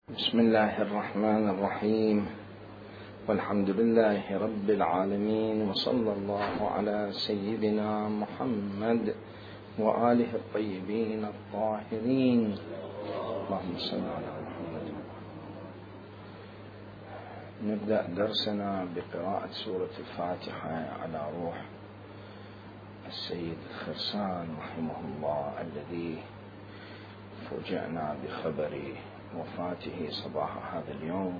بسم الله الرحمن الرحيم، والحمد لله رب العالمين، وصلى الله على سيدنا محمد وآله الطيبين الطاهرين. اللهم صل على محمد. نبدأ درسنا بقراءة سورة الفاتحة على روح السيد الخرسان رحمه الله، الذي فوجئنا بخبر وفاته صباح هذا اليوم،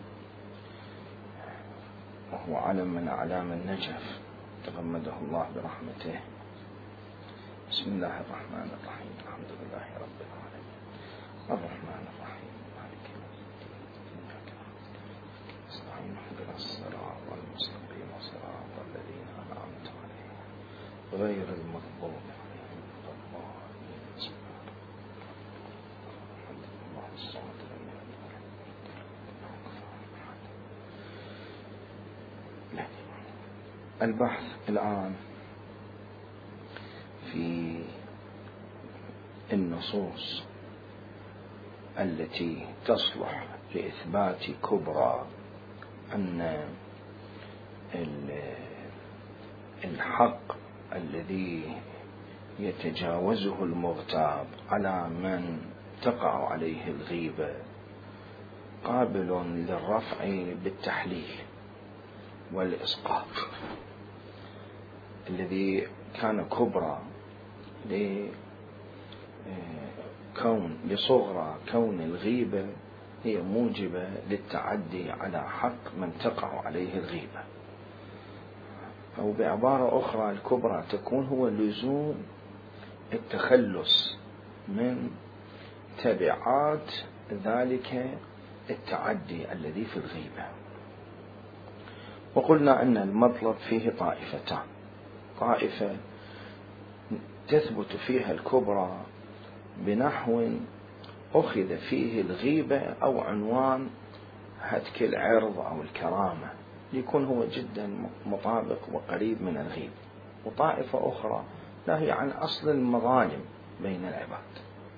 وهو علم من أعلام النجف، تغمده الله برحمته. بسم الله الرحمن الرحيم، الحمد لله رب العالمين، الرحمن الرحيم، مالك يوم الدين، إياك نعبد وإياك نستعين، اهدنا الصراط المستقيم صراط الذين أنعمت عليهم غير المغضوب عليهم ولا الضالين. بسم الله الرحمن الرحيم، الله الصمد لم يلد ولم يولد ولم يكن له كفوا أحد. البحث الآن في النصوص التي تصلح لإثبات كبرى أن الحق الذي يتجاوزه المغتاب على من تقع عليه الغيبة قابل للرفع بالتحليل والإسقاط، الذي كان كبرى لصغرى كون الغيبة هي موجبة للتعدي على حق من تقع عليه الغيبة، أو بعبارة أخرى الكبرى تكون هو لزوم التخلص من تبعات ذلك التعدي الذي في الغيبة. وقلنا أن المطلب فيه طائفتان: طائفة تثبت فيها الكبرى بنحو أخذ فيه الغيبة أو عنوان هتك العرض أو الكرامة، ليكون هو جدا مطابق وقريب من الغيبة. وطائفة أخرى لا، هي عن أصل المظالم بين العباد.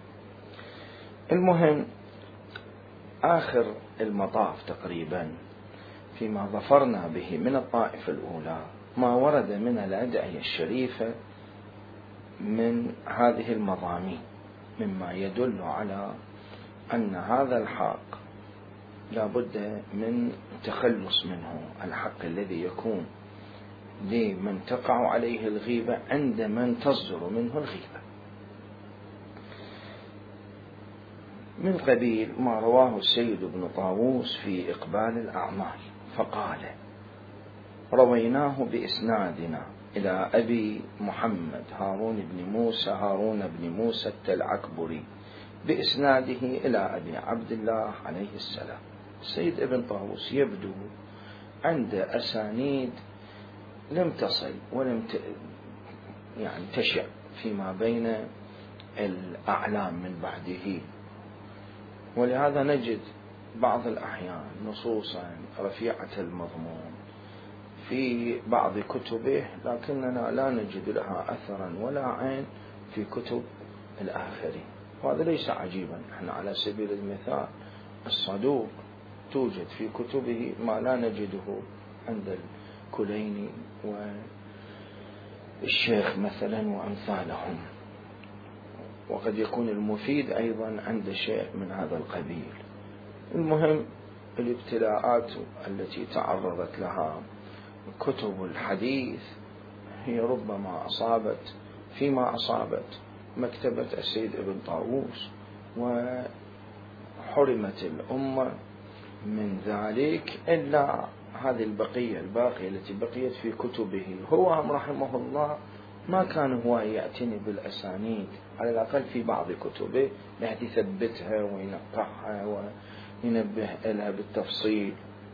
المهم، آخر المطاف تقريبا فيما ظفرنا به من الطائفة الأولى ما ورد من الأدعية الشريفة من هذه المضامين، مما يدل على أن هذا الحق لا بد من تخلص منه، الحق الذي يكون لمن تقع عليه الغيبة عند من تصدر منه الغيبة، من قبيل ما رواه السيد ابن طاووس في إقبال الأعمال، فقال: رويناه بإسنادنا إلى أبي محمد هارون بن موسى التلعكبري بإسناده إلى أبي عبد الله عليه السلام. السيد ابن طاووس يبدو عند أسانيد لم تصل ولم تشع فيما بين الأعلام من بعده، ولهذا نجد بعض الأحيان نصوصا رفيعة المضمون في بعض كتبه، لكننا لا نجد لها أثرا ولا عين في كتب الآخرين، وهذا ليس عجيبا. احنا على سبيل المثال الصدوق توجد في كتبه ما لا نجده عند الكليني والشيخ مثلا وأمثالهم، وقد يكون المفيد أيضا عند شيء من هذا القبيل. المهم، الابتلاءات التي تعرضت لها كتب الحديث هي ربما أصابت فيما أصابت مكتبة السيد ابن طاووس، وحرمت الأمة من ذلك إلا هذه الباقية التي بقيت في كتبه. هو رحمه الله ما كان هو يعتني بالأسانيد، على الأقل في بعض كتبه، بحيث يثبتها وينقحها وينبه لها بالتفصيل.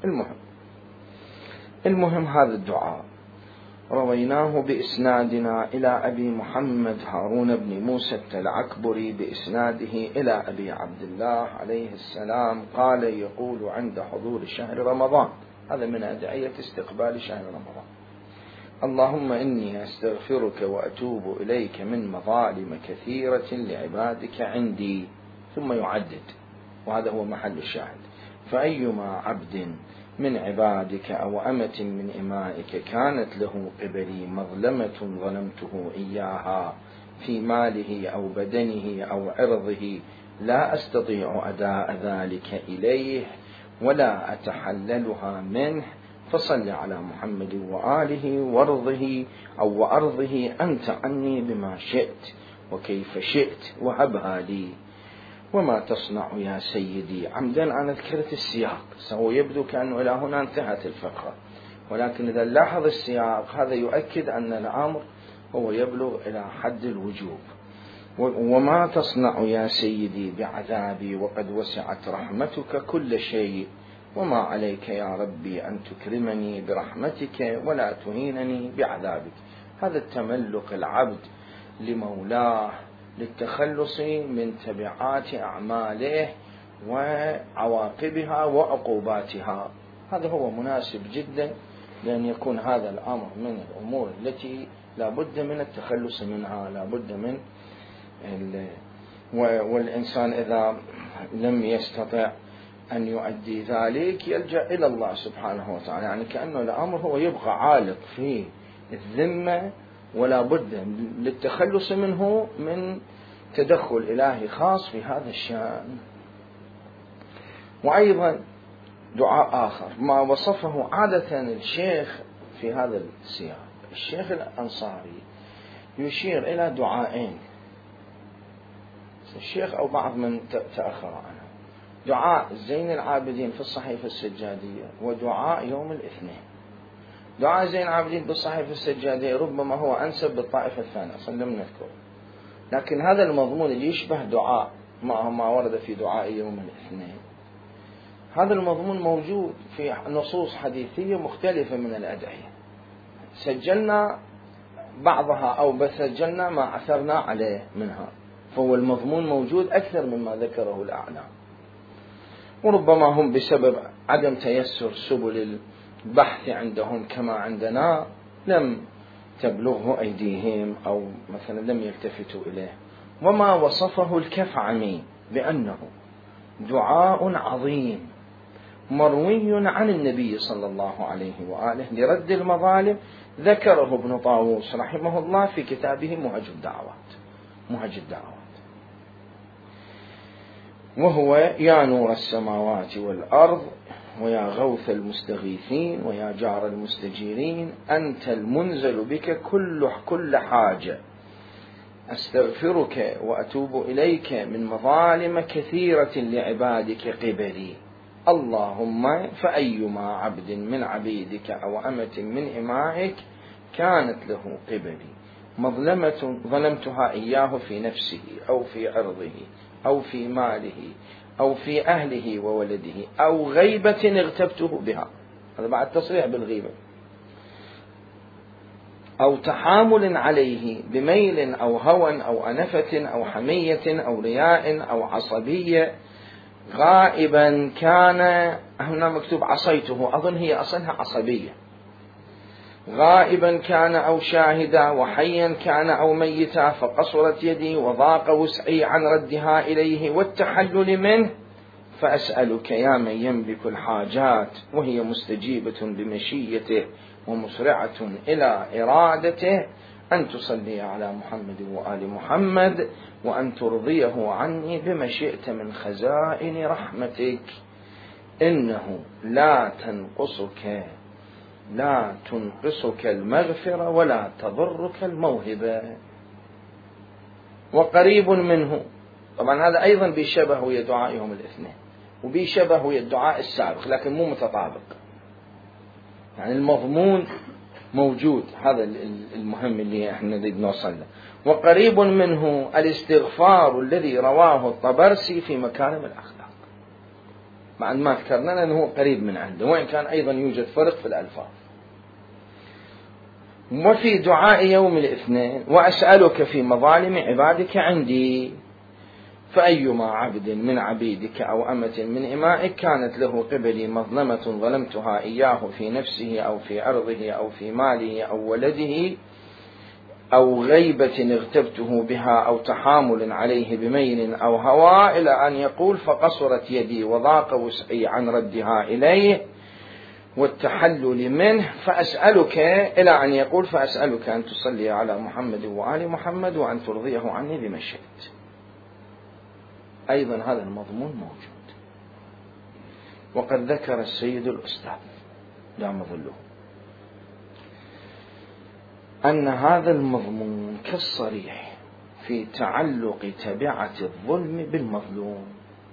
المهم هذا الدعاء: رويناه بإسنادنا إلى أبي محمد هارون بن موسى التلعكبري بإسناده إلى أبي عبد الله عليه السلام قال: يقول عند حضور شهر رمضان، هذا من أدعية استقبال شهر رمضان: اللهم إني أستغفرك وأتوب إليك من مظالم كثيرة لعبادك عندي، ثم يعدد، وهذا هو محل الشاهد: فأيما عبد من عبادك أو أمة من إمائك كانت له قبلي مظلمة ظلمته إياها في ماله أو بدنه أو عرضه لا أستطيع أداء ذلك إليه ولا أتحللها منه، فصل على محمد وآله وأرضه أنت عني بما شئت وكيف شئت وهبها لي. وما تصنع يا سيدي؟ عمدا أنا ذكرت السياق، سهو يبدو كأنه إلى هنا انتهت الفقرة، ولكن إذا لاحظ السياق هذا يؤكد أن الأمر هو يبلغ إلى حد الوجوب. وما تصنع يا سيدي بعذابي وقد وسعت رحمتك كل شيء، وما عليك يا ربي أن تكرمني برحمتك ولا تهينني بعذابك. هذا التملق العبد لمولاه للتخلص من تبعات أعماله وعواقبها وعقوباتها، هذا هو مناسب جدا لأن يكون هذا الأمر من الأمور التي لا بد من التخلص منها، لا بد من والإنسان إذا لم يستطع أن يؤدي ذلك يلجأ إلى الله سبحانه وتعالى، يعني كأنه الأمر هو يبقى عالق في الذمة ولا بد للتخلص منه من تدخل إلهي خاص في هذا الشأن. وأيضا دعاء آخر ما وصفه عادة الشيخ في هذا السياق، الشيخ الأنصاري يشير إلى دعائين، الشيخ أو بعض من تأخر عنه، دعاء زين العابدين في الصحيفة السجادية ودعاء يوم الاثنين. دعاء زين العابدين بالصحيفة السجادية ربما هو أنسب بالطائفة الثانية أصلا لم نذكر، لكن هذا المضمون اللي يشبه دعاء ما ورد في دعاء يوم الاثنين، هذا المضمون موجود في نصوص حديثية مختلفة من الأدعية، سجلنا بعضها أو سجلنا ما عثرنا عليه منها، فهو المضمون موجود أكثر مما ذكره الأعلام. وربما هم بسبب عدم تيسر سبل البحث عندهم كما عندنا لم تبلغه أيديهم أو مثلا لم يلتفتوا إليه. وما وصفه الكفعمي بأنه دعاء عظيم مروي عن النبي صلى الله عليه وآله لرد المظالم ذكره ابن طاووس رحمه الله في كتابه مهج الدعوات، وهو يا نور السماوات والأرض ويا غوث المستغيثين ويا جار المستجيرين أنت المنزل بك كل حاجة، أستغفرك وأتوب إليك من مظالم كثيرة لعبادك قبلي، اللهم فأيما عبد من عبيدك أو أمة من إمائك كانت له قبلي مظلمة ظلمتها إياه في نفسه أو في عرضه أو في ماله أو في أهله وولده أو غيبة اغتبته بها، هذا بعد تصريح بالغيبة، أو تحامل عليه بميل أو هوى أو أنفة أو حمية أو رياء أو عصبية، غائبا كان، هنا مكتوب عصيته أظن هي أصلها عصبية، غائبا كان أو شاهدا وحيا كان أو ميتا فقصرت يدي وضاق وسعي عن ردها إليه والتحلل منه، فأسألك يا من يملك الحاجات وهي مستجيبة بمشيته ومسرعة إلى إرادته أن تصلي على محمد وآل محمد وأن ترضيه عني بما شئت من خزائن رحمتك، إنه لا تنقصك المغفرة ولا تضرك الموهبة. وقريب منه، طبعا هذا أيضا بيشبه ويا دعاء يوم الاثنين وبيشبه ويا الدعاء السابق لكن مو متطابق، يعني المضمون موجود، هذا المهم اللي احنا نريد نوصل له. وقريب منه الاستغفار الذي رواه الطبرسي في مكارم الأخلاق، مع ما ذكرنا أنه قريب من عنده وإن كان أيضا يوجد فرق في الألفاظ. وفي دعاء يوم الاثنين وأسألك في مظالم عبادك عندي، فأيما عبد من عبيدك أو أمة من إمائك كانت له قبلي مظلمة ظلمتها إياه في نفسه أو في عرضه أو في ماله أو ولده أو غيبة اغتبته بها أو تحامل عليه بميل أو هوى، إلى أن يقول فقصرت يدي وضاق وسعي عن ردها إليه والتحلل منه، فأسألك، إلى أن يقول فأسألك أن تصلي على محمد وآل محمد وأن ترضيه عني بما شئت. أيضا هذا المضمون موجود، وقد ذكر السيد الأستاذ دام ظله أن هذا المضمون كالصريح في تعلق تبعة الظلم بالمظلوم.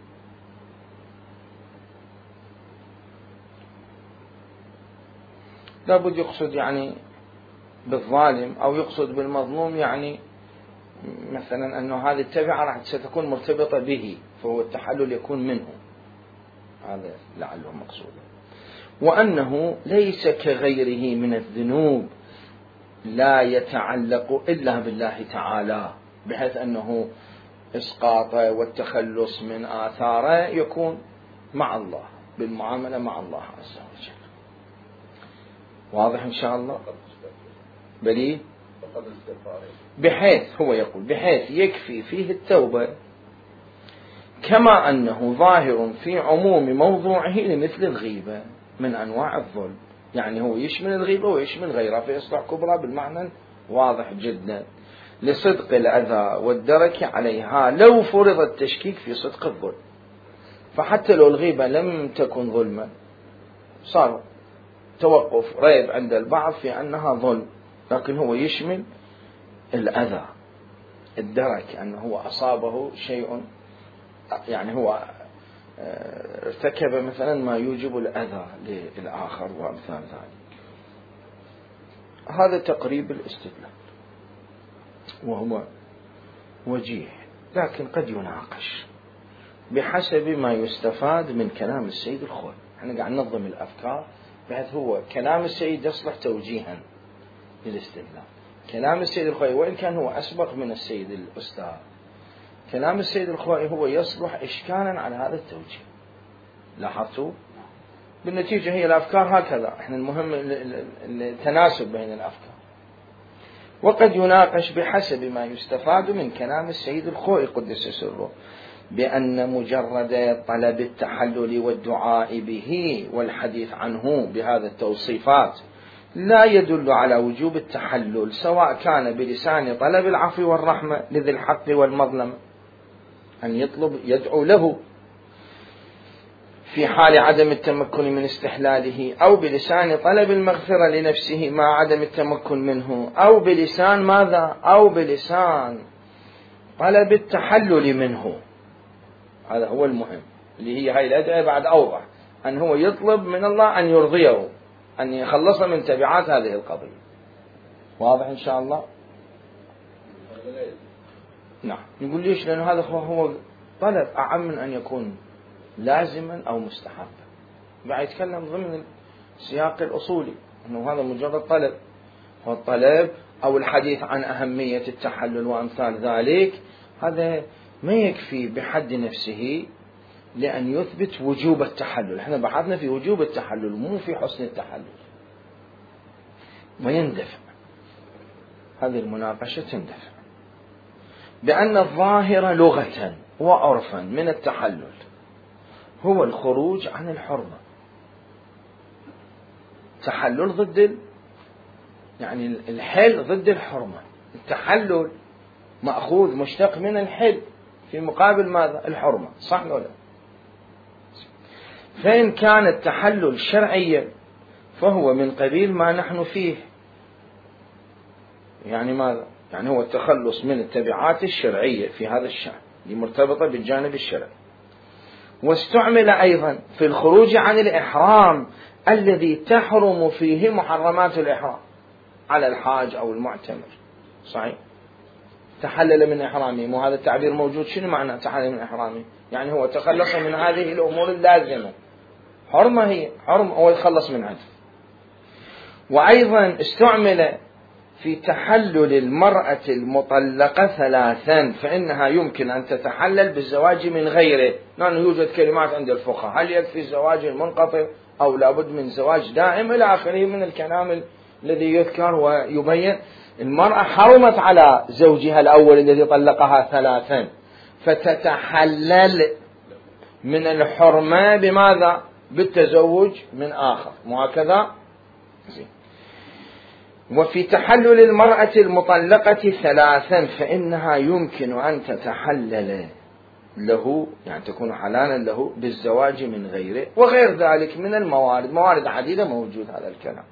لابد يقصد يعني بالظالم أو يقصد بالمظلوم، يعني مثلا أنه هذه التبعة راح ستكون مرتبطة به، فهو التحلل يكون منه، هذا لعله مقصودا. وأنه ليس كغيره من الذنوب لا يتعلق إلا بالله تعالى، بحيث أنه إسقاطه والتخلص من آثاره يكون مع الله، بالمعاملة مع الله عز وجل. واضح إن شاء الله؟ بلي بحيث هو يقول بحيث يكفي فيه التوبة، كما أنه ظاهر في عموم موضوعه لمثل الغيبة من أنواع الظلم، يعني هو يشمل الغيبة ويشمل غيرها في إصلاح كبرى بالمعنى واضح جدا، لصدق الأذى والدرك عليها لو فرض التشكيك في صدق الظلم. فحتى لو الغيبة لم تكن ظلما صار توقف ريب عند البعض في أنها ظلم، لكن هو يشمل الأذى الدرك، أنه هو أصابه شيء، يعني هو ارتكب مثلا ما يوجب الأذى للآخر وأمثال ذلك. هذا تقريب الاستدلال وهو وجيه، لكن قد يناقش بحسب ما يستفاد من كلام السيد الخوئي. احنا قاعد ننظم الأفكار بحيث هو كلام السيد يصلح توجيها للاستدلال. كلام السيد الخوئي وإن كان هو أسبق من السيد الأستاذ، كلام السيد الخوئي هو يصلح إشكالا على هذا التوجيه. لاحظتوا؟ بالنتيجة هي الأفكار هكذا، احنا المهم التناسب بين الأفكار. وقد يناقش بحسب ما يستفاد من كلام السيد الخوئي قدس سره، بأن مجرد طلب التحلل والدعاء به والحديث عنه بهذا التوصيفات لا يدل على وجوب التحلل، سواء كان بلسان طلب العفو والرحمة لذي الحق والمظلمة أن يدعو له في حال عدم التمكن من استحلاله، أو بلسان طلب المغفرة لنفسه مع عدم التمكن منه، أو بلسان ماذا؟ أو بلسان طلب التحلل منه. هذا هو المهم، اللي هي هاي الأدعية بعد أوضح أن هو يطلب من الله أن يرضيه، أن يخلص من تبعات هذه القضية. واضح إن شاء الله؟ نعم. يقول ليش؟ لأن هذا هو طلب أعم من أن يكون لازما أو مستحبا. بعد يتكلم ضمن السياق الأصولي أنه هذا مجرد طلب، هو الطلب أو الحديث عن أهمية التحلل وأمثال ذلك، هذا ما يكفي بحد نفسه لأن يثبت وجوب التحلل. احنا بحثنا في وجوب التحلل مو في حسن التحلل، ويندفع هذه المناقشة تندفع بأن الظاهر لغة وعرفا من التحلل هو الخروج عن الحرمة. تحلل ضد يعني الحل ضد الحرمة، التحلل مأخوذ مشتق من الحل في مقابل ماذا؟ الحرمة، صح ولا لا؟ فإن كان التحلل شرعيا فهو من قبيل ما نحن فيه، يعني ماذا؟ يعني هو التخلص من التبعات الشرعية في هذا الشأن اللي مرتبطة بالجانب الشرعي. واستعمل أيضا في الخروج عن الإحرام الذي تحرم فيه محرمات الإحرام على الحاج أو المعتمر، صحيح؟ تحلل من إحرامه، وهذا التعبير موجود. شنو معنى تحلل من إحرامه؟ يعني هو تخلص من هذه الأمور اللازمة، حرمة هي حرم هو يتخلص من عدل. وأيضا استعمل في تحلل المرأة المطلقة ثلاثا، فإنها يمكن أن تتحلل بالزواج من غيره، لأنه يوجد كلمات عند الفقهاء هل يكفي الزواج المنقطع أو لابد من زواج دائم إلى آخره من الكلام الذي يذكر ويبين المرأة حرمت على زوجها الأول الذي طلقها 3 فتتحلل من الحرمة بماذا؟ بالتزوج من آخر، مو هكذا؟ وفي تحلل المرأة المطلقة 3 فإنها يمكن أن تتحلل له، يعني تكون حلالا له بالزواج من غيره، وغير ذلك من الموارد، موارد عديدة موجود هذا الكلام.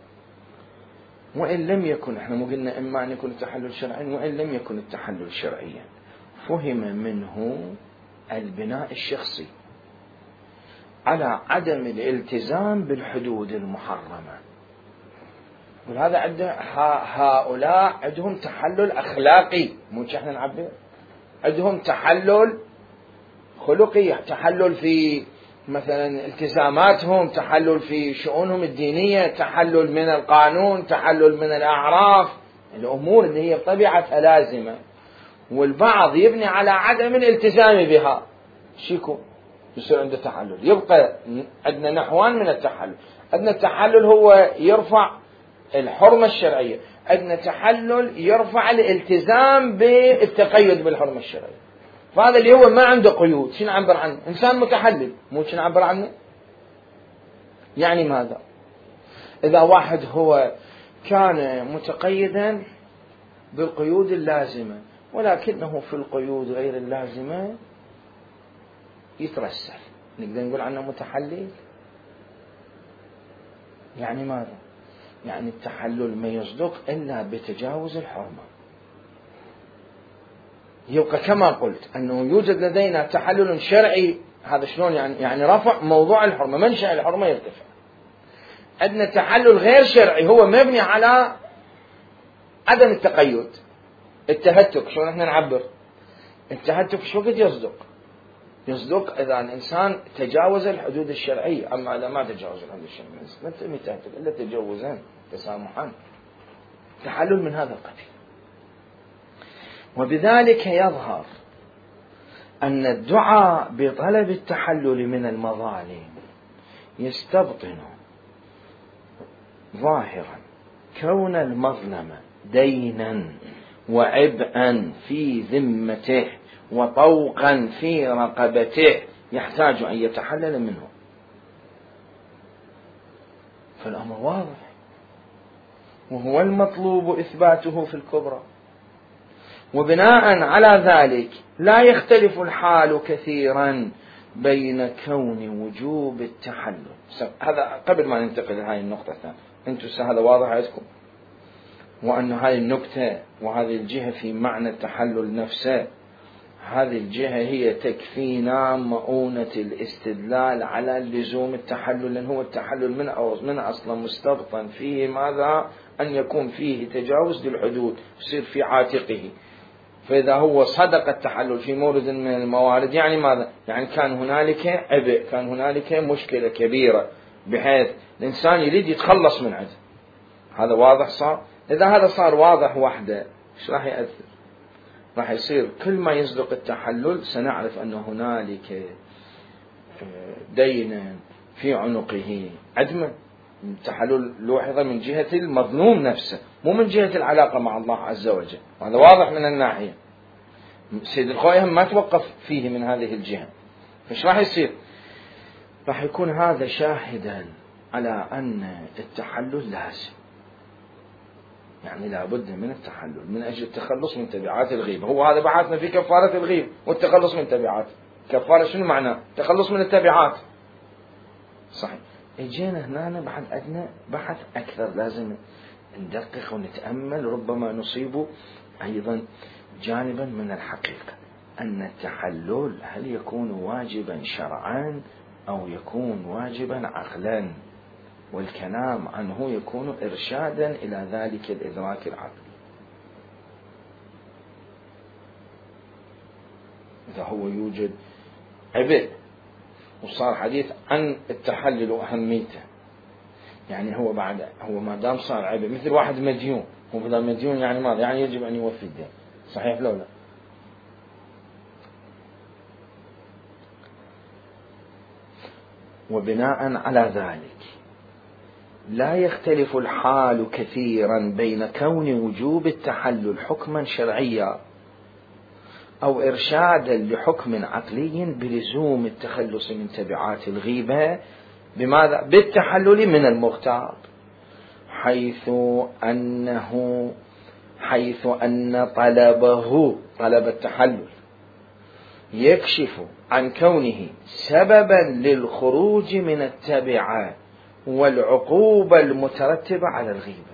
وإن لم يكن، احنا مو قلنا إما أن يكون التحلل شرعيا، وإن لم يكن التحلل شرعيا فهم منه البناء الشخصي على عدم الالتزام بالحدود المحرمة. وهذا هؤلاء عندهم تحلل أخلاقي، مو احنا نعبر، عندهم تحلل خلقي، تحلل في مثلا التزاماتهم، تحلل في شؤونهم الدينية، تحلل من القانون، تحلل من الأعراف، الأمور اللي هي بطبيعتها لازمة، والبعض يبني على عدم الالتزام بها، شيكو يصير عنده تحلل. يبقى عندنا نحوان من التحلل، عندنا التحلل هو يرفع الحرمة الشرعية، عندنا تحلل يرفع الالتزام بالتقيد بالحرمة الشرعية. فهذا اللي هو ما عنده قيود، شنو نعبر عنه؟ إنسان متحلل، مو شنو نعبر عنه؟ يعني ماذا؟ إذا واحد هو كان متقيدا بالقيود اللازمة ولكنه في القيود غير اللازمة يترسل، نقدر نقول عنه متحلل؟ يعني ماذا؟ يعني التحلل ما يصدق إلا بتجاوز الحرمة. يبقى كما قلت أنه يوجد لدينا تحلل شرعي، هذا شلون يعني رفع موضوع الحرمة، منشأ الحرمة يرتفع. عندنا تحلل غير شرعي هو مبني على عدم التقيد، التهتك. شلون احنا نعبر التهتك؟ شو قد يصدق؟ يصدق إذا الإنسان تجاوز الحدود الشرعية، أما إذا ما تجاوز الحدود الشرعية ما تسمي تهتك إلا تجاوزا تسامحا، تحلل من هذا القبيل. وبذلك يظهر أن الدعاء بطلب التحلل من المظالم يستبطن ظاهرا كون المظلمة دينا وعبئا في ذمته وطوقا في رقبته يحتاج أن يتحلل منه. فالأمر واضح، وهو المطلوب إثباته في الكبرى. وبناء على ذلك لا يختلف الحال كثيرا بين كون وجوب التحلل. هذا قبل ما ننتقل لهذه النقطة الثانية، أنتم هذا واضح عندكم، وأن هذه النكتة وهذه الجهة في معنى التحلل نفسه، هذه الجهة هي تكفينا مؤونة الاستدلال على لزوم التحلل، لأن هو التحلل من أصلا مستبطن فيه ماذا؟ أن يكون فيه تجاوز للحدود، يصير في عاتقه. فإذا هو صدق التحلل في مورد من الموارد يعني ماذا؟ يعني كان هنالك عبء، كان هنالك مشكلة كبيرة بحيث الإنسان يريد يتخلص من عده. هذا واضح صار؟ إذا هذا صار واضح وحده، إيش راح يأثر؟ راح يصير كل ما يصدق التحلل سنعرف أن هنالك دينا في عنقه عدما. التحلل لوحظة من جهة المظلوم نفسه، مو من جهة العلاقة مع الله عز وجل. هذا واضح من الناحية. سيد الخوي ما توقف فيه من هذه الجهة. فإيش راح يصير؟ راح يكون هذا شاهدا على أن التحلل لازم، يعني لابد من التحلل من أجل التخلص من تبعات الغيبة. هو هذا بحثنا في كفارة الغيبة والتخلص من تبعات. كفارة شنو معناه؟ تخلص من التبعات، صحيح. اجينا هنا بحث أدنى، بحث أكثر، لازم ندقق ونتأمل، ربما نصيب أيضا جانبا من الحقيقة أن التحلل هل يكون واجبا شرعا أو يكون واجبا عقلا، والكلام عنه يكون إرشادا إلى ذلك الإدراك العقلي. إذا هو يوجد عبء وصار حديث عن التحلل وأهميته، يعني هو ما دام صار عبء، مثل واحد مديون، هو بدل مديون يعني ماذا؟ يعني يجب أن يوفي الدين، صحيح لو لا؟ وبناء على ذلك لا يختلف الحال كثيرا بين كون وجوب التحلل حكما شرعيا أو إرشادا لحكم عقلي بلزوم التخلص من تبعات الغيبة. بماذا؟ بالتحلل من المغتاب، حيث أن طلب التحلل يكشف عن كونه سببا للخروج من التبعات والعقوبة المترتبة على الغيبة،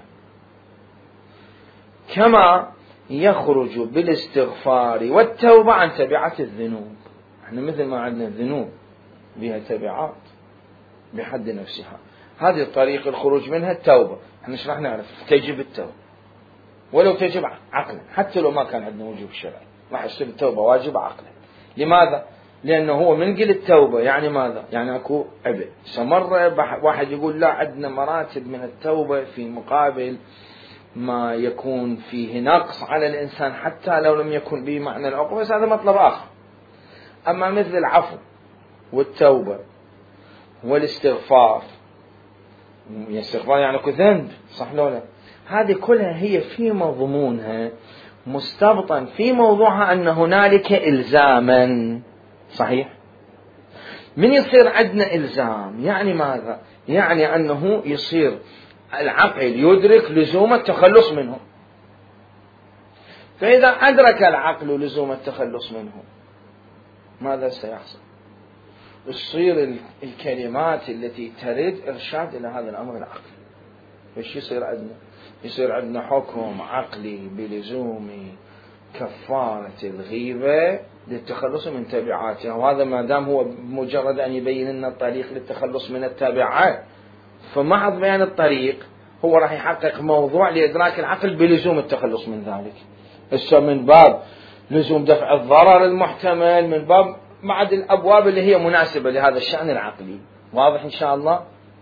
كما يخرج بالاستغفار والتوبة عن تبعات الذنوب. احنا مثل ما عندنا الذنوب بها تبعات بحد نفسها، هذه الطريق الخروج منها التوبة. احنا ايش راح نعرف؟ تجب التوبة ولو تجب عقلا، حتى لو ما كان عندنا وجوب شرعي راح يصير التوبة واجب عقلا. لماذا؟ لأنه هو من قل التوبة يعني ماذا؟ يعني أكو عبء. سمرة واحد يقول لا، عندنا مراتب من التوبة في مقابل ما يكون فيه نقص على الإنسان حتى لو لم يكن به معنى العقوبة، بس هذا مطلب آخر. أما مثل العفو والتوبة والاستغفار، الاستغفار يعني أكو ذنب، صح لو لا؟ هذه كلها هي في مضمونها مستبطن في موضوعها أن هنالك إلزاما. صحيح؟ من يصير عندنا إلزام يعني ماذا؟ يعني أنه يصير العقل يدرك لزوم التخلص منه. فإذا أدرك العقل لزوم التخلص منه ماذا سيحصل؟ تصير الكلمات التي ترد إرشاد إلى هذا الأمر العقلي. وش يصير عندنا؟ يصير عندنا حكم عقلي بلزوم كفارة الغيبة للتخلص من تبعاتها، وهذا ما دام هو مجرد أن يبين لنا الطريق للتخلص من التبعات، فمع بيان الطريق هو راح يحقق موضوع لإدراك العقل بلزوم التخلص من ذلك. هسه من باب لزوم دفع الضرر المحتمل، من باب بعد الأبواب اللي هي مناسبة لهذا الشأن العقلي. واضح إن شاء الله؟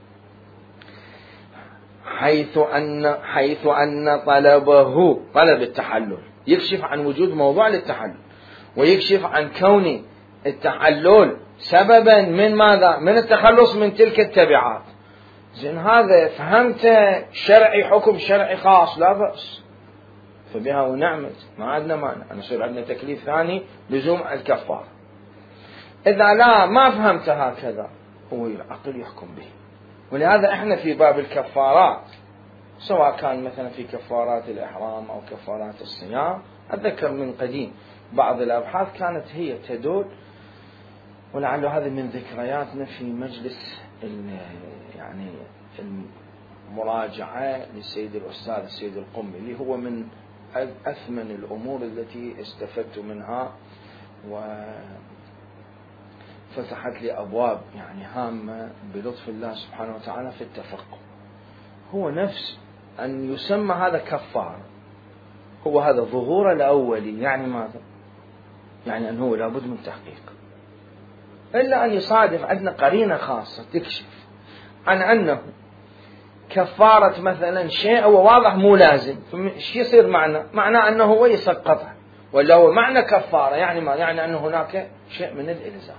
حيث أن طلب التحلل يكشف عن وجود موضوع للتحلل، ويكشف عن كون التحلل سببا من ماذا؟ من التخلص من تلك التبعات. زين، هذا فهمته شرعي، حكم شرعي خاص، لا بأس، فبها ونعمت، ما عندنا مانع أن يصير عندنا تكليف ثاني لزوم الكفار. إذا لا ما فهمت هكذا هو العقل يحكم به. ولهذا احنا في باب الكفارات، سواء كان مثلا في كفارات الإحرام أو كفارات الصيام، أتذكر من قديم بعض الأبحاث كانت هي تدل، ولعل هذا من ذكرياتنا في مجلس يعني المراجعة للسيد الأستاذ السيد القمي، اللي هو من أثمن الأمور التي استفدت منها وفتحت لي أبواب يعني هامة بلطف الله سبحانه وتعالى في التفقه. هو نفس أن يسمى هذا كفار، هو هذا ظهور الأولي، يعني ماذا؟ يعني أنه لابد من تحقيق، إلا أن يصادف عندنا قرينة خاصة تكشف عن أنه كفارة مثلا شيء هو واضح مو لازم، فش يصير معنى أنه هو يسقطها، ولا هو معنى كفارة يعني ما؟ يعني أنه هناك شيء من الإلزام.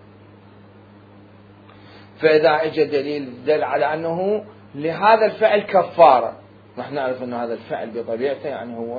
فإذا اجى دليل دل على أنه لهذا الفعل كفارة، نحن نعرف أن هذا الفعل بطبيعته يعني هو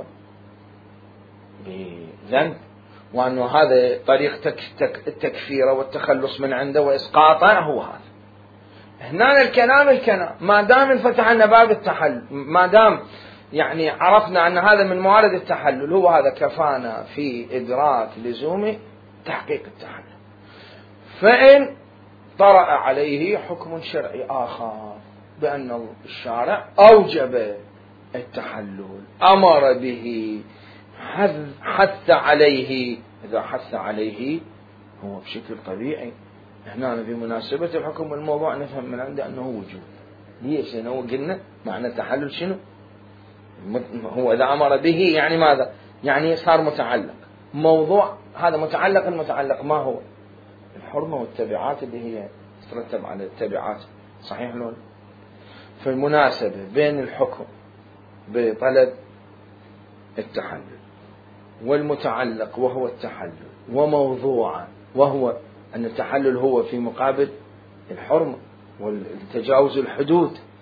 بذنب، وأنه هذا طريق التكفير والتخلص من عنده وإسقاطه هو هذا. هنا الكلام ما دام انفتح لنا باب التحلل، ما دام يعني عرفنا أن هذا من موارد التحلل، هو هذا كفانا في إدراك لزوم تحقيق التحلل. فإن طرأ عليه حكم شرعي آخر بأن الشارع أوجب التحلل، أمر به، حث عليه، إذا حث عليه هو بشكل طبيعي. هنا في مناسبة الحكم والموضوع نفهم من عنده أنه وجود. ليش؟ لأنه قلنا معنى التحلل شنو؟ هو إذا أمر به يعني ماذا؟ يعني صار متعلق موضوع، هذا متعلق. المتعلق ما هو؟ الحرمة والتبعات اللي هي تترتب على التبعات. صحيح لون؟ فالمناسبة بين الحكم بطلب التحلل والمتعلق وهو التحلل، وموضوعا وهو أن التحلل هو في مقابل الحرمة والتجاوز الحدود،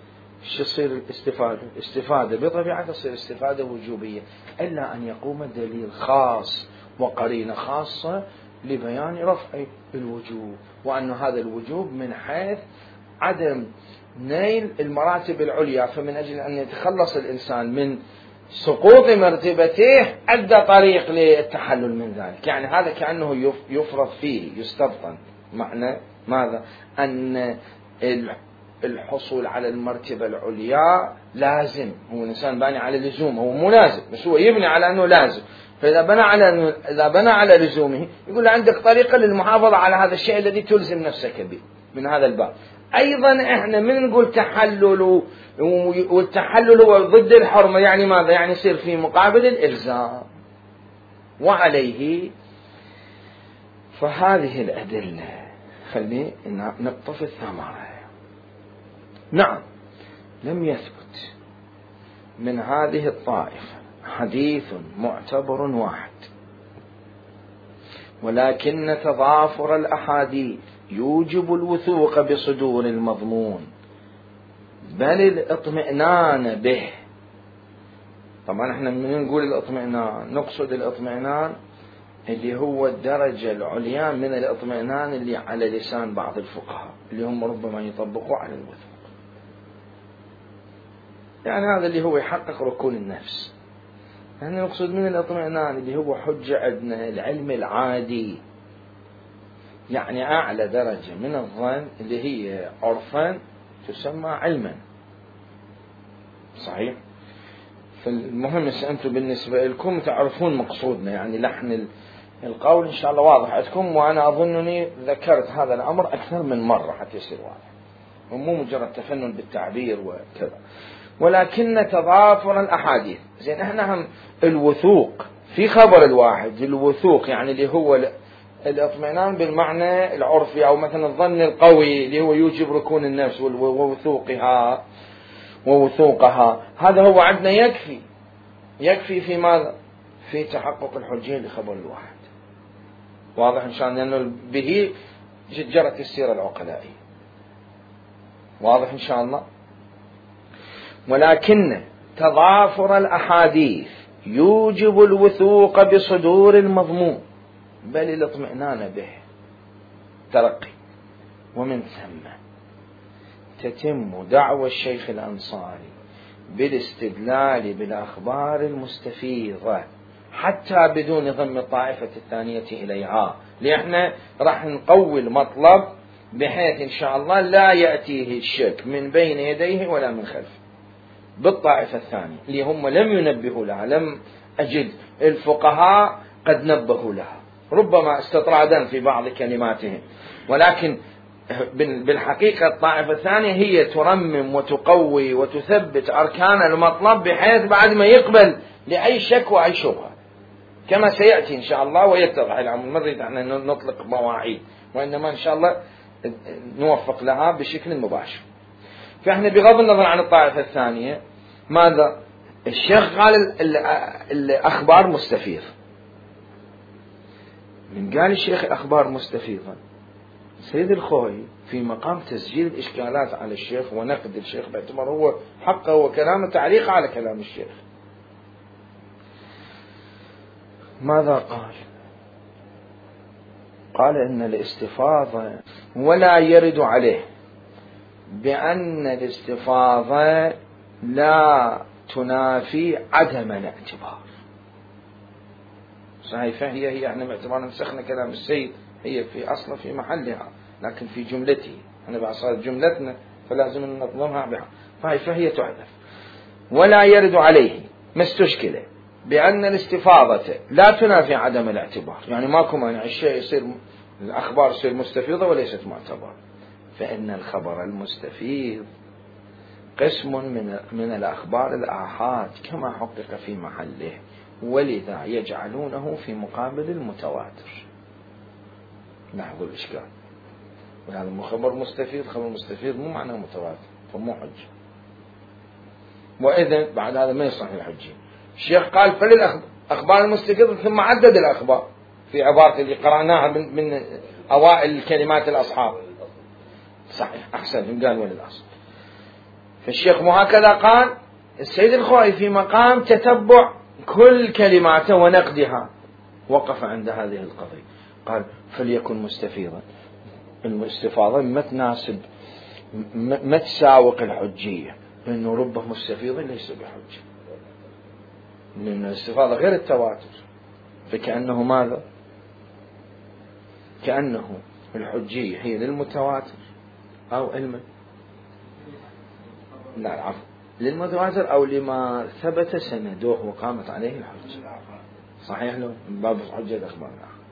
شو تصير الاستفادة؟ استفادة بطبيعتها تصير استفادة وجوبية، إلا أن يقوم دليل خاص وقرينة خاصة لبيان رفع الوجوب، وأن هذا الوجوب من حيث عدم نيل المراتب العليا، فمن أجل أن يتخلص الإنسان من سقوط مرتبته أدى طريق للتحلل من ذلك. يعني هذا كأنه يفرض فيه، يستبطن. معنى ماذا؟ أن الحصول على المرتبة العليا لازم، هو الإنسان باني على لزوم، هو مو لازم بس هو يبني على أنه لازم. فإذا بنى على لزومه يقول عندك طريقة للمحافظة على هذا الشيء الذي تلزم نفسك به من هذا الباب. أيضا إحنا من نقول تحلل، والتحلل هو ضد الحرمة، يعني ماذا؟ يعني يصير في مقابل الإلزام. وعليه فهذه الأدلة خلي نقطة في الثمرة. نعم، لم يثبت من هذه الطائفة حديث معتبر واحد، ولكن تضافر الأحاديث يوجب الوثوق بصدور المضمون بل الاطمئنان به. طبعا احنا من نقول الاطمئنان نقصد الاطمئنان اللي هو الدرجة العليا من الاطمئنان اللي على لسان بعض الفقهاء، اللي هم ربما يطبقوا على الوثوق. يعني هذا اللي هو يحقق ركون النفس. احنا نقصد من الاطمئنان اللي هو حجة عندنا العلم العادي، يعني أعلى درجة من الظن اللي هي عرفا تسمى علما. صحيح؟ فالمهم أنتم بالنسبة لكم تعرفون مقصودنا، يعني لحن القول إن شاء الله واضح عندكم، وأنا أظنني ذكرت هذا الأمر أكثر من مرة حتى يصير واضح، ومو مجرد تفنن بالتعبير وكذا. ولكن تضافر الأحاديث، زين احنا هم الوثوق في خبر الواحد، الوثوق يعني اللي هو الاطمئنان بالمعنى العرفي، أو مثلا الظن القوي اللي هو يوجب ركون النفس ووثوقها، هذا هو عندنا يكفي في ماذا؟ في تحقق الحجية لخبر الواحد. واضح إن شاء الله، لأنه به جرت السيرة العقلائية. واضح إن شاء الله. ولكن تضافر الأحاديث يوجب الوثوق بصدور المضمون بل الاطمئنان به ترقي. ومن ثم تتم دعوى الشيخ الأنصاري بالاستدلال بالأخبار المستفيضة حتى بدون ضم الطائفة الثانية إليها، لأننا راح نقوي المطلب بحيث إن شاء الله لا يأتيه الشك من بين يديه ولا من خلفه. بالطائفة الثانية اللي هم لم ينبهوا لها، لم أجد الفقهاء قد نبهوا لها، ربما استطرادا في بعض كلماتهم، ولكن بالحقيقة الطائفة الثانية هي ترمم وتقوي وتثبت أركان المطلب بحيث بعد ما يقبل لأي شك وأي شبهة، كما سيأتي إن شاء الله ويتضح الأمر. ما نريد أن نطلق مواعيد، وإنما إن شاء الله نوفق لها بشكل مباشر. فإحنا بغض النظر عن الطائفة الثانية ماذا؟ الشيخ قال الأخبار مستفيض. من قال الشيخ الأخبار مستفيضة، سيد الخوي في مقام تسجيل الإشكالات على الشيخ ونقد الشيخ باعتبار هو حقه وكلامه تعليق على كلام الشيخ، ماذا قال؟ قال إن الاستفاضة ولا يرد عليه بأن الاستفاضة لا تنافي عدم الاعتبار. صحيح، فهي احنا باعتبار نسخنا كلام السيد هي في أصلا في محلها، لكن في جملته احنا بعصار جملتنا فلازم ننظمها بها، فهي تعرف. ولا يرد عليه ما استشكله بأن الاستفاضة لا تنافي عدم الاعتبار، يعني ماكو مانع الشيء يصير الأخبار يصير مستفيضة وليست معتبرة. فإن الخبر المستفيض قسم من الأخبار الآحاد كما حقق في محله، ولذا يجعلونه في مقابل المتواتر. لاحظوا الإشكال، وهذا خبر مستفيض، خبر مستفيض مو معناه متواتر فمو حجة، وإذن بعد هذا ما يصح الحجة. الشيخ قال فللأخبار المستفيضة ثم عدد الأخبار في عبارة اللي قرأناها من أوائل كلمات الأصحاب. صحيح، أحسن، قال وللأصل. فالشيخ مو هكذا قال. السيد الخوئي في مقام تتبع كل كلماته ونقدها وقف عند هذه القضية، قال فليكن مستفيضا. الاستفاضة ما تناسب، ما تساوق الحجية، لأنه رب مستفيض ليس بحجة، لأن الاستفاضة غير التواتر. فكأنه ماذا؟ كأنه الحجية هي للمتواتر أو علم، لا العفو، للمتواتر أو لما ثبت سندوه وقامت عليه الحجة. صحيح له من باب حجة الأخبار.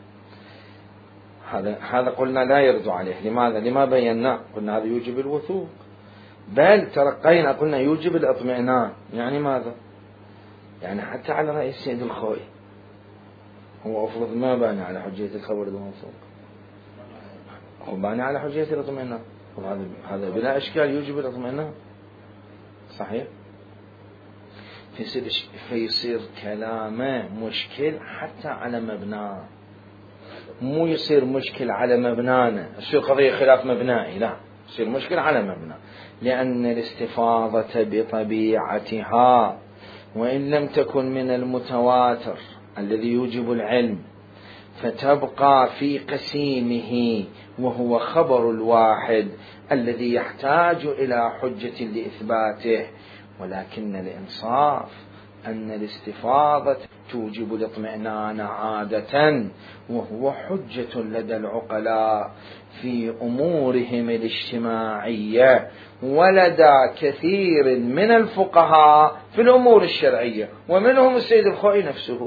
هذا قلنا لا يرد عليه. لماذا؟ لما بينا قلنا هذا يوجب الوثوق، بل ترقينا قلنا يوجب الاطمئنان. يعني ماذا؟ يعني حتى على رأي السيد الخوئي هو أفرض ما باني على حجية الخبر الموثوق، هو باني على حجية الاطمئنان، هذا بلا إشكال يوجب الاطمئنان. صحيح؟ فيصير كلامه مشكل حتى على مبناه، مو يصير مشكل على مبنانا، يصير قضية خلاف مبنائي، لا، يصير مشكل على مبنى. لأن الاستفاضة بطبيعتها وإن لم تكن من المتواتر الذي يوجب العلم، فتبقى في قسيمه وهو خبر الواحد الذي يحتاج إلى حجة لإثباته. ولكن الإنصاف أن الاستفاضة توجب الاطمئنان عادة، وهو حجة لدى العقلاء في أمورهم الاجتماعية، ولدى كثير من الفقهاء في الأمور الشرعية، ومنهم السيد الخوئي نفسه،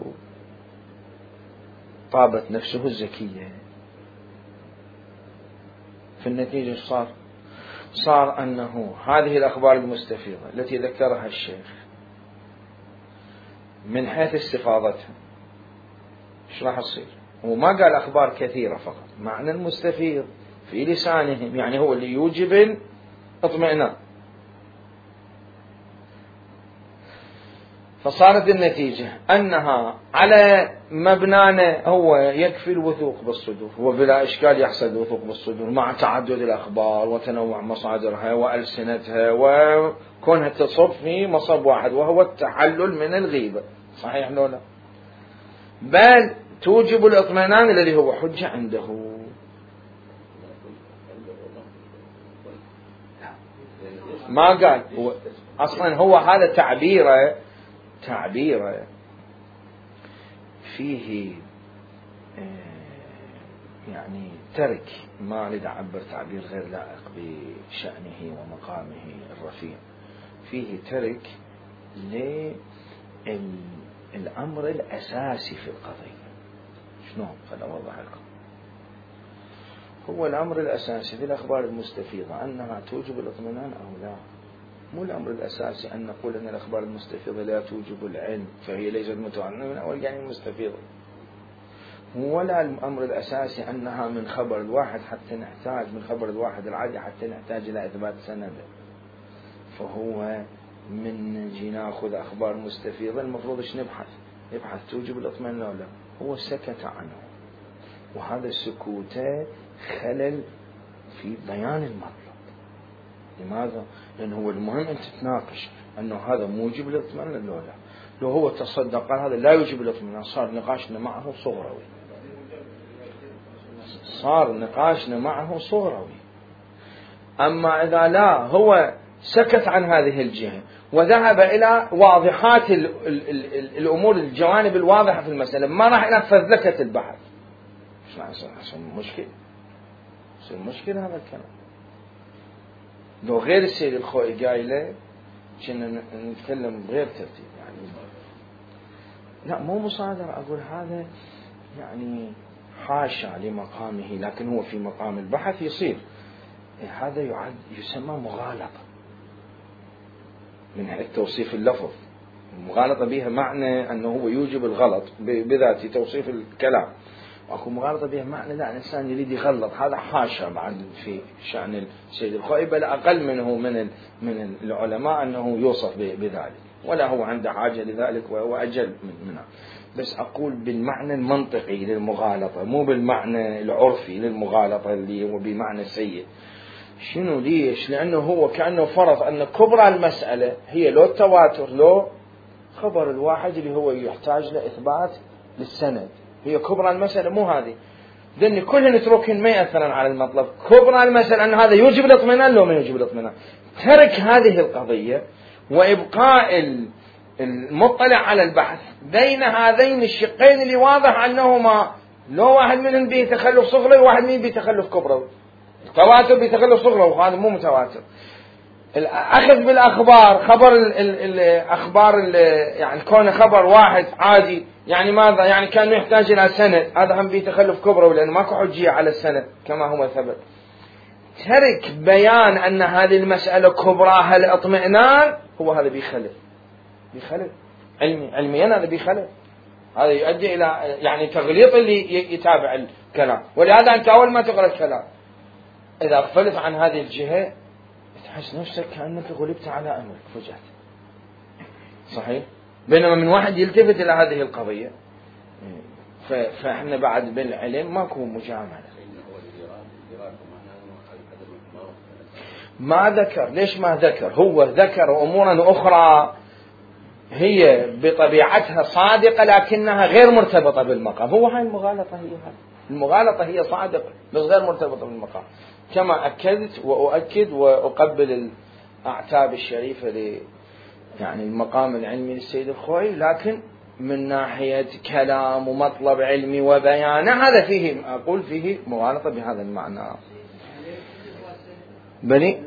طابت نفسه الزكية. في النتيجة صار أنه هذه الأخبار المستفيضة التي ذكرها الشيخ من حيث استفاضتها ايش راح يصير؟ هو ما قال أخبار كثيرة فقط، معنى المستفيض في لسانهم يعني هو اللي يوجب الاطمئنان. فصارت النتيجة أنها على مبنانا هو يكفي الوثوق بالصدور، وبلا إشكال يحصل الوثوق بالصدور مع تعدد الأخبار وتنوع مصادرها وألسنتها وكونها تصب في مصب واحد وهو التحلل من الغيبة. صحيح لو لا؟ بل توجب الاطمئنان الذي هو حجة عنده. ما قال هو أصلا، هو هذا تعبيره فيه يعني ترك، ما أريد أعبر تعبير غير لائق بشأنه ومقامه الرفيع، فيه ترك للأمر الأساسي في القضية. شنو؟ خل أوضح لكم. هو الأمر الأساسي في الأخبار المستفيضة أنها توجب الاطمئنان أو لا. مو الأمر الأساسي أن نقول أن الأخبار المستفيضة لا توجب العلم فهي ليست متواترة من أول يعني مستفيضة، ولا الأمر الأساسي أنها من خبر الواحد حتى نحتاج من خبر الواحد العادي حتى نحتاج إلى إثبات سند. فهو من نجي ناخذ أخبار مستفيضة المفروض إيش نبحث توجب الاطمئنان أو لا. هو سكت عنه، وهذا السكوت خلل في بيان المطلب. لماذا؟ لأنه هو المهم أن تتناقش أنه هذا موجب للاطمئنان لو لا. لو هو تصدق قال هذا لا يوجب الاطمئنان صار نقاشنا معه صغروي. أما إذا لا، هو سكت عن هذه الجهة وذهب إلى واضحات الأمور، الجوانب الواضحة في المسألة، ما راح إلى فذلكة البحث، يصير مشكلة هذا الكلام. لو غير السيد الخوئي قايله كنا نتكلم بغير ترتيب يعني. لا مو مصادرة، أقول هذا يعني حاشا لمقامه، لكن هو في مقام البحث يصير هذا يسمى مغالطة من حيث توصيف اللفظ. المغالطة بها معنى أنه هو يوجب الغلط بذات توصيف الكلام، وأكو مغالطة بها معنى لا الإنسان يريد يغلط. هذا حاشا بعد في شأن السيد الخوئي، بل أقل منه من العلماء أنه يوصف بذلك، ولا هو عنده حاجة لذلك وأجل منها. بس أقول بالمعنى المنطقي للمغالطة، مو بالمعنى العرفي للمغالطة اللي هو بمعنى سيء. شنو ليش؟ لأنه هو كأنه فرض أن كبرى المسألة هي لو التواتر لو خبر الواحد اللي هو يحتاج لإثبات للسند. هي كبرى المسألة مو هذه، لأن كلهن نتركهن ما يأثرن على المطلب. كبرى المسألة أن هذا يوجب الاطمئنان لو ما يوجب الاطمئنان. ترك هذه القضية وإبقاء المطلع على البحث بين هذين الشقين اللي واضح أنهما لو واحد منهم به تخلف صغرى وواحد منهم به تخلف كبرى. التواتر بتخلف صغرى وهذا مو متواتر. الأخذ بالأخبار، خبر الأخبار يعني كونه خبر واحد عادي، يعني ماذا؟ يعني كان يحتاج إلى سند، هذا هم بتخلف كبرى لأنه ماكو حجية على السند كما هو ثبت. ترك بيان أن هذه المسألة كبراها الاطمئنان هو هذا بيخلف علميا، هذا بيخلف، هذا يؤدي إلى يعني تغليط اللي يتابع الكلام. ولهذا أنت أول ما تقرأ الكلام إذا اغفلت عن هذه الجهة تحس نفسك كأنك غلبت على أمرك فجأة، صحيح؟ بينما من واحد يلتفت إلى هذه القضية فإحنا بعد بالعلم ماكو مجاملة. ما ذكر، ليش ما ذكر؟ هو ذكر أمورا أخرى هي بطبيعتها صادقة لكنها غير مرتبطة بالمقام. هو هاي المغالطة، المغالطة هي صادقة بس غير مرتبطة بالمقام. كما أكدت وأؤكد وأقبل الأعتاب الشريفة يعني المقام العلمي للسيد الخوئي، لكن من ناحية كلام ومطلب علمي وبيانه هذا فيه، أقول فيه مغالطة بهذا المعنى. بني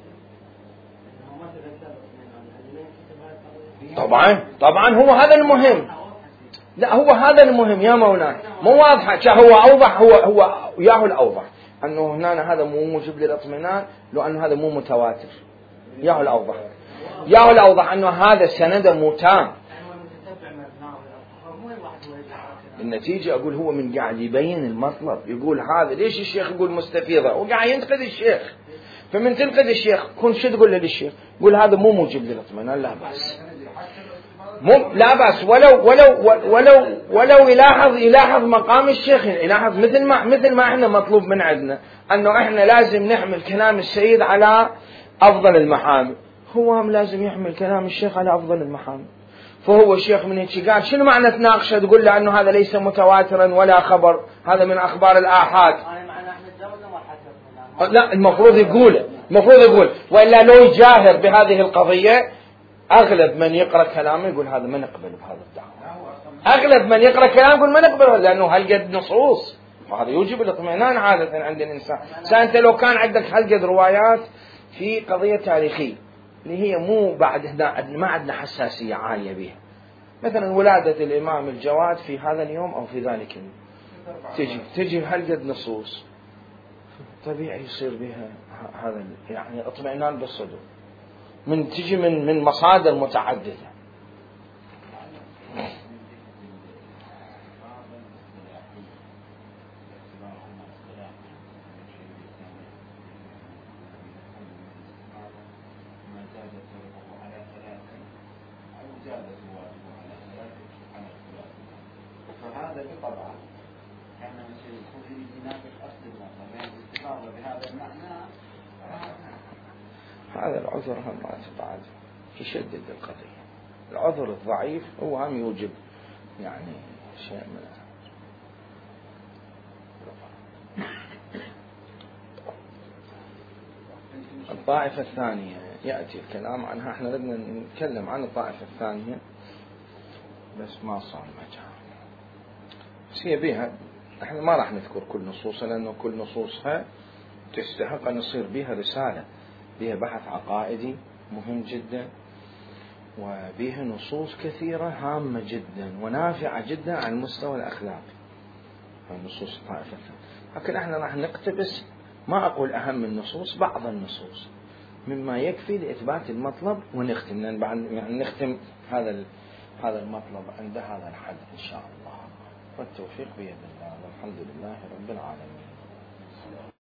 طبعا هو هذا المهم. لا هو هذا المهم يا مولانا، مو واضحة. هو أوضح، هو ياهو الأوضح أنه هنا هذا مو موجب للاطمئنان لو أنه هذا مو متواتر. ياهو الأوضح أنه هذا السند مو تام. النتيجة أقول هو من قاعد يبين المطلب، يقول هذا ليش الشيخ يقول مستفيضة وقاعد ينتقد الشيخ. فمن تنقد الشيخ كن شو تقول للشيخ؟ يقول هذا مو موجب للاطمئنان، لا بأس، لا بأس. ولو يلاحظ مقام الشيخ، يلاحظ مثل ما احنا مطلوب من عندنا انه احنا لازم نحمل كلام السيد على افضل المحامل، هو هم لازم يحمل كلام الشيخ على افضل المحامل. فهو الشيخ من هيك قال شنو معنى تناقشه تقول له انه هذا ليس متواترا ولا خبر، هذا من اخبار الآحاد. لا المفروض يقول والا لو يجاهر بهذه القضية أغلب من يقرأ كلامه يقول هذا ما نقبل بهذا الدعوة. أغلب من يقرأ كلامه يقول ما نقبل، لأنه هالقد نصوص، وهذا يوجب الاطمئنان عادة عند الإنسان. أنت لو كان عندك هالقد روايات في قضية تاريخية اللي هي مو بعد ما عندنا حساسية عالية بها، مثلا ولادة الإمام الجواد في هذا اليوم أو في ذلك اليوم، تجي هالقد نصوص، طبيعي يصير بها هذا يعني اطمئنان بالصدور تجي من مصادر متعددة. فهذا بطبعه كان يكون في يناقش أصل المطلب بالاستفاضة بهذا المعنى. هذا العذر هم ما بعد يشدد القضية. العذر الضعيف هو هم يوجب يعني شيء من الطائفة الثانية يأتي الكلام عنها. احنا بدنا نتكلم عن الطائفة الثانية بس ما صار مجال، بس هي بيها احنا ما راح نذكر كل نصوصها لأنه كل نصوصها تستحق أن يصير بها رسالة، بها بحث عقائدي مهم جدا، وبها نصوص كثيرة هامة جدا ونافعة جدا على المستوى الأخلاقي، نصوص الطائفة. لكن احنا راح نقتبس، ما أقول أهم النصوص، بعض النصوص مما يكفي لإثبات المطلب ونختم، لأن يعني نختم هذا المطلب عند هذا الحد إن شاء الله، والتوفيق بيد الله، والحمد لله رب العالمين.